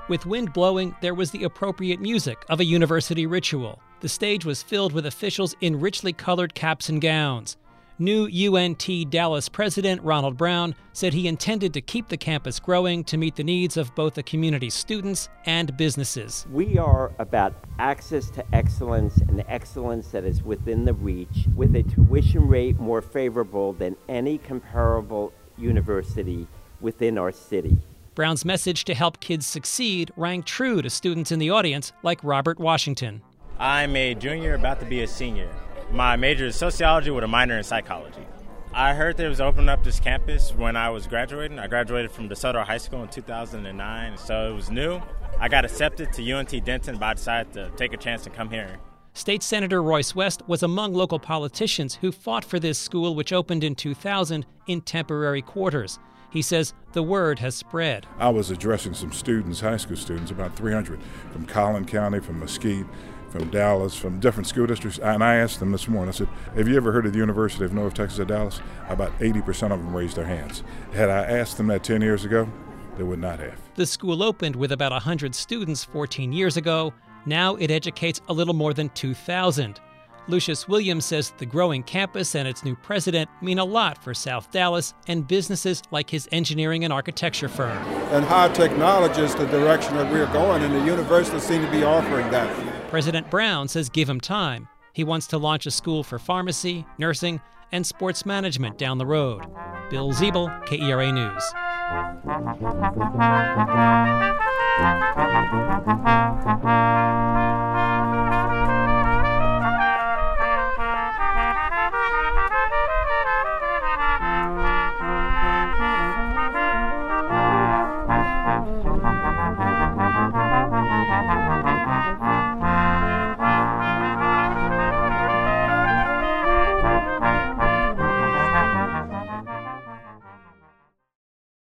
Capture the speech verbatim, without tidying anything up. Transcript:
With wind blowing, there was the appropriate music of a university ritual. The stage was filled with officials in richly colored caps and gowns. New U N T Dallas president Ronald Brown said he intended to keep the campus growing to meet the needs of both the community's students and businesses. We are about access to excellence and excellence that is within the reach, with a tuition rate more favorable than any comparable university within our city. Brown's message to help kids succeed rang true to students in the audience like Robert Washington. I'm a junior about to be a senior. My major is sociology with a minor in psychology. I heard they was opening up this campus when I was graduating. I graduated from DeSoto High School in two thousand nine, so it was new. I got accepted to U N T Denton, but I decided to take a chance and come here. State Senator Royce West was among local politicians who fought for this school, which opened in two thousand in temporary quarters. He says the word has spread. I was addressing some students, high school students, about three hundred from Collin County, from Mesquite, from Dallas, from different school districts, and I asked them this morning, I said, have you ever heard of the University of North Texas at Dallas? About eighty percent of them raised their hands. Had I asked them that ten years ago, they would not have. The school opened with about one hundred students fourteen years ago. Now it educates a little more than two thousand. Lucius Williams says the growing campus and its new president mean a lot for South Dallas and businesses like his engineering and architecture firm. And high technology is the direction that we're going, and the university seems to be offering that. President Brown says give him time. He wants to launch a school for pharmacy, nursing, and sports management down the road. Bill Ziebel, K E R A News. Thank you.